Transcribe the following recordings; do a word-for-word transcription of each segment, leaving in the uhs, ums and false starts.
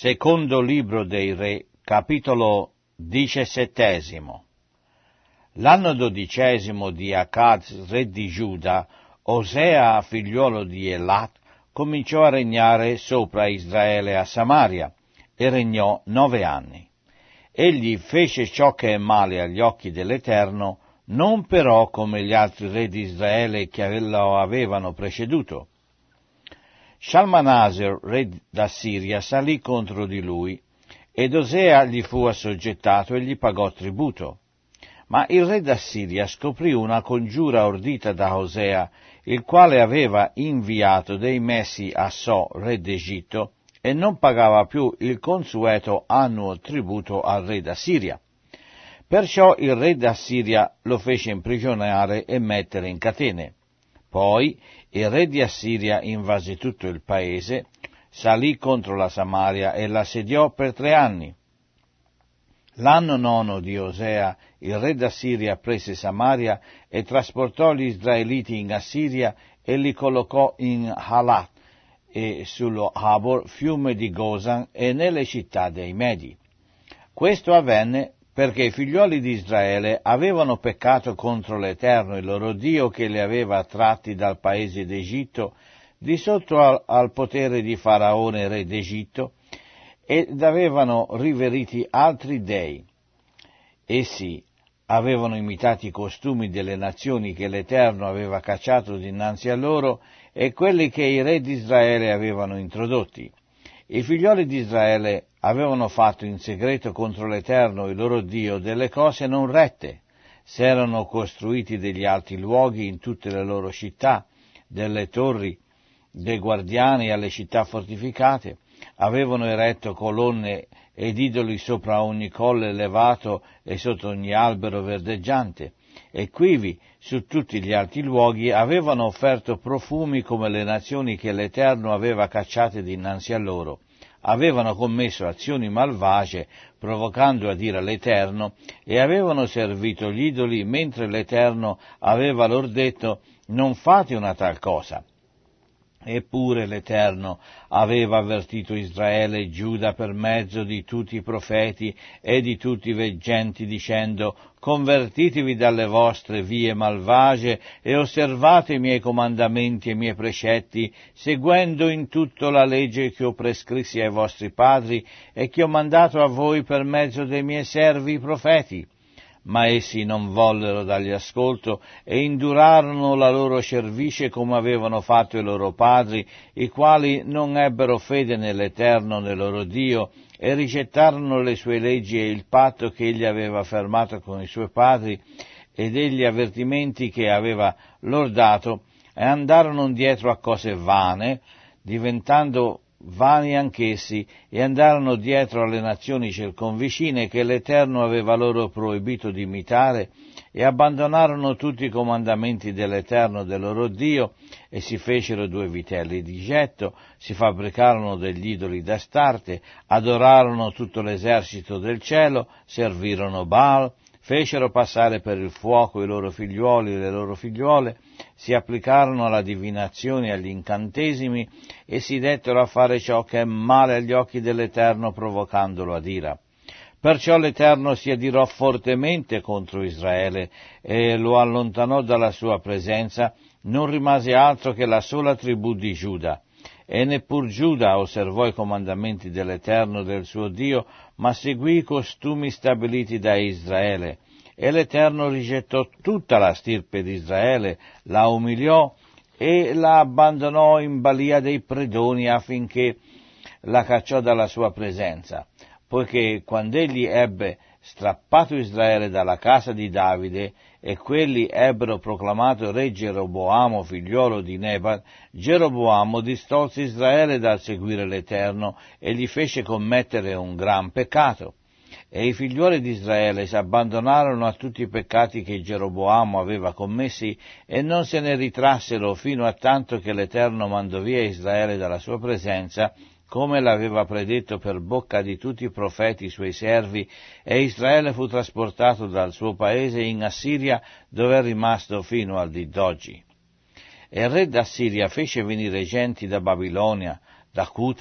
Secondo libro dei Re, capitolo diciassettesimo. L'anno dodicesimo di Acaz, re di Giuda, Osea, figliuolo di Elat, cominciò a regnare sopra Israele a Samaria, e regnò nove anni. Egli fece ciò che è male agli occhi dell'Eterno, non però come gli altri re di Israele che lo avevano preceduto. Shalmaneser, re d'Assiria, salì contro di lui, ed Osea gli fu assoggettato e gli pagò tributo. Ma il re d'Assiria scoprì una congiura ordita da Osea, il quale aveva inviato dei messi a So, re d'Egitto, e non pagava più il consueto annuo tributo al re d'Assiria. Perciò il re d'Assiria lo fece imprigionare e mettere in catene. Poi il re di Assiria invase tutto il paese, salì contro la Samaria e l'assediò per tre anni. L'anno nono di Osea, il re d'Assiria prese Samaria e trasportò gli israeliti in Assiria e li collocò in Halat e sullo Habor, fiume di Gosan, e nelle città dei Medi. Questo avvenne perché i figlioli di Israele avevano peccato contro l'Eterno, il loro Dio, che li aveva tratti dal paese d'Egitto, di sotto al, al potere di Faraone, re d'Egitto, ed avevano riveriti altri dei. Essi avevano imitato i costumi delle nazioni che l'Eterno aveva cacciato dinanzi a loro e quelli che i re di Israele avevano introdotti. I figlioli di Israele avevano fatto in segreto contro l'Eterno, il loro Dio, delle cose non rette. S'erano costruiti degli alti luoghi in tutte le loro città, delle torri, dei guardiani alle città fortificate. Avevano eretto colonne ed idoli sopra ogni colle elevato e sotto ogni albero verdeggiante. E quivi, su tutti gli alti luoghi, avevano offerto profumi come le nazioni che l'Eterno aveva cacciate dinanzi a loro. Avevano commesso azioni malvagie, provocando ad ira l'Eterno, e avevano servito gli idoli, mentre l'Eterno aveva loro detto: non fate una tal cosa. Eppure l'Eterno aveva avvertito Israele e Giuda per mezzo di tutti i profeti e di tutti i veggenti, dicendo: convertitevi dalle vostre vie malvagie e osservate i miei comandamenti e i miei precetti, seguendo in tutto la legge che ho prescrissi ai vostri padri e che ho mandato a voi per mezzo dei miei servi i profeti. Ma essi non vollero dargli ascolto e indurarono la loro cervice come avevano fatto i loro padri, i quali non ebbero fede nell'Eterno, nel loro Dio, e rigettarono le sue leggi e il patto che egli aveva fermato con i suoi padri e degli avvertimenti che aveva loro dato, e andarono dietro a cose vane, diventando vani anch'essi, e andarono dietro alle nazioni circonvicine che l'Eterno aveva loro proibito di imitare, e abbandonarono tutti i comandamenti dell'Eterno del loro Dio, e si fecero due vitelli di getto, si fabbricarono degli idoli d'Astarte, adorarono tutto l'esercito del cielo, servirono Baal, fecero passare per il fuoco i loro figliuoli e le loro figliuole, si applicarono alla divinazione e agli incantesimi e si dettero a fare ciò che è male agli occhi dell'Eterno, provocandolo ad ira. Perciò l'Eterno si adirò fortemente contro Israele e lo allontanò dalla sua presenza. Non rimase altro che la sola tribù di Giuda. E neppur Giuda osservò i comandamenti dell'Eterno del suo Dio, ma seguì i costumi stabiliti da Israele. E l'Eterno rigettò tutta la stirpe di Israele, la umiliò e la abbandonò in balia dei predoni affinché la cacciò dalla sua presenza. Poiché quando egli ebbe strappato Israele dalla casa di Davide e quelli ebbero proclamato re Geroboamo, figliolo di Nebat, Geroboamo distolse Israele dal seguire l'Eterno e gli fece commettere un gran peccato. E i figlioli di Israele si abbandonarono a tutti i peccati che Geroboamo aveva commessi e non se ne ritrassero fino a tanto che l'Eterno mandò via Israele dalla sua presenza, come l'aveva predetto per bocca di tutti i profeti suoi servi, e Israele fu trasportato dal suo paese in Assiria, dove è rimasto fino al dì d'oggi. E il re d'Assiria fece venire genti da Babilonia, da Cuta,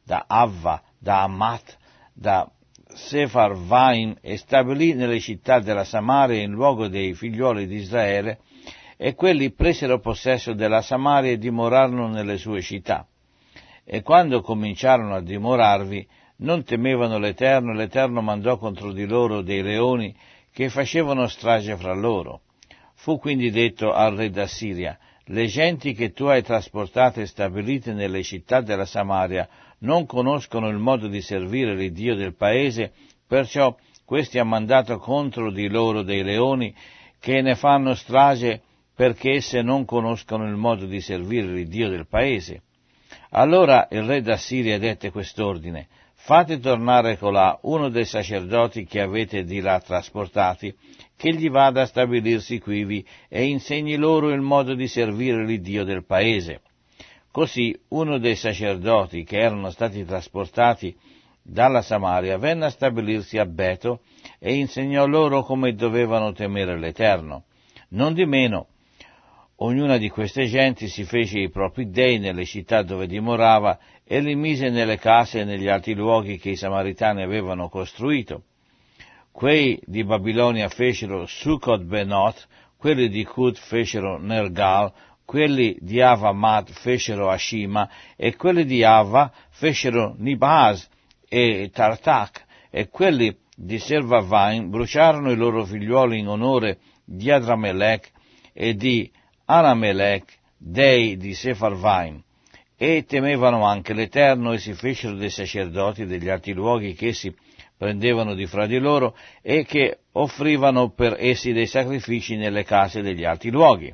da Avva, da Amat, da Sepharvaim, e stabilì nelle città della Samaria in luogo dei figlioli di Israele, e quelli presero possesso della Samaria e dimorarono nelle sue città. E quando cominciarono a dimorarvi, non temevano l'Eterno, e l'Eterno mandò contro di loro dei leoni che facevano strage fra loro. Fu quindi detto al re d'Assiria: le genti che tu hai trasportate e stabilite nelle città della Samaria non conoscono il modo di servire l'Iddio del paese, perciò questi ha mandato contro di loro dei leoni che ne fanno strage, perché esse non conoscono il modo di servire l'Iddio del paese. Allora il re d'Assiria dette quest'ordine: fate tornare colà uno dei sacerdoti che avete di là trasportati, che gli vada a stabilirsi quivi e insegni loro il modo di servire l'Iddio del paese. Così uno dei sacerdoti che erano stati trasportati dalla Samaria venne a stabilirsi a Beto e insegnò loro come dovevano temere l'Eterno. Nondimeno, ognuna di queste genti si fece i propri dei nelle città dove dimorava e li mise nelle case e negli alti luoghi che i Samaritani avevano costruito. Quei di Babilonia fecero Sucot Benot, quelli di Cud fecero Nergal, quelli di Avamat fecero Ashima, e quelli di Ava fecero Nibaz e Tartak, e quelli di Servavaim bruciarono i loro figliuoli in onore di Adramelech e di Anamelech, dei di Sepharvaim, e temevano anche l'Eterno, e si fecero dei sacerdoti degli alti luoghi che essi prendevano di fra di loro e che offrivano per essi dei sacrifici nelle case degli alti luoghi.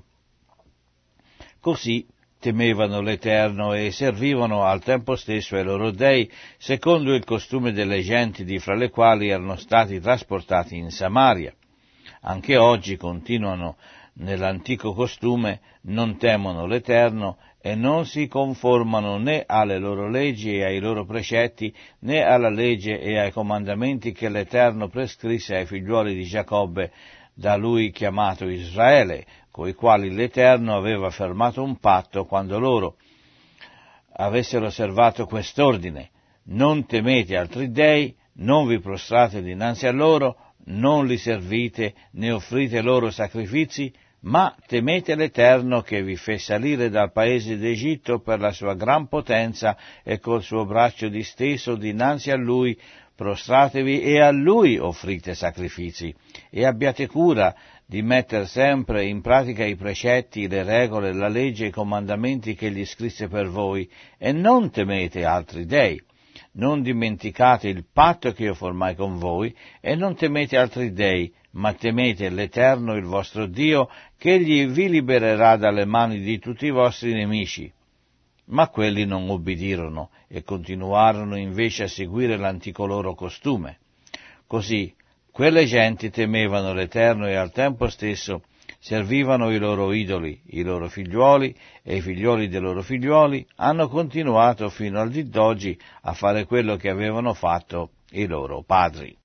Così temevano l'Eterno e servivano al tempo stesso ai loro dei, secondo il costume delle genti di fra le quali erano stati trasportati in Samaria. Anche oggi continuano nell'antico costume, non temono l'Eterno e non si conformano né alle loro leggi e ai loro precetti, né alla legge e ai comandamenti che l'Eterno prescrisse ai figliuoli di Giacobbe, da lui chiamato Israele, coi quali l'Eterno aveva fermato un patto quando loro avessero osservato quest'ordine: non temete altri dei, non vi prostrate dinanzi a loro, non li servite né offrite loro sacrifici, ma temete l'Eterno che vi fe salire dal paese d'Egitto per la sua gran potenza e col suo braccio disteso dinanzi a Lui. Prostratevi e a Lui offrite sacrifici, e abbiate cura di mettere sempre in pratica i precetti, le regole, la legge e i comandamenti che Egli scrisse per voi, e non temete altri dei. Non dimenticate il patto che io formai con voi, e non temete altri dei, ma temete l'Eterno, il vostro Dio, che Egli vi libererà dalle mani di tutti i vostri nemici. Ma quelli non ubbidirono e continuarono invece a seguire l'antico loro costume. Così quelle genti temevano l'Eterno e al tempo stesso servivano i loro idoli, i loro figliuoli e i figliuoli dei loro figliuoli hanno continuato fino al dì d'oggi a fare quello che avevano fatto i loro padri.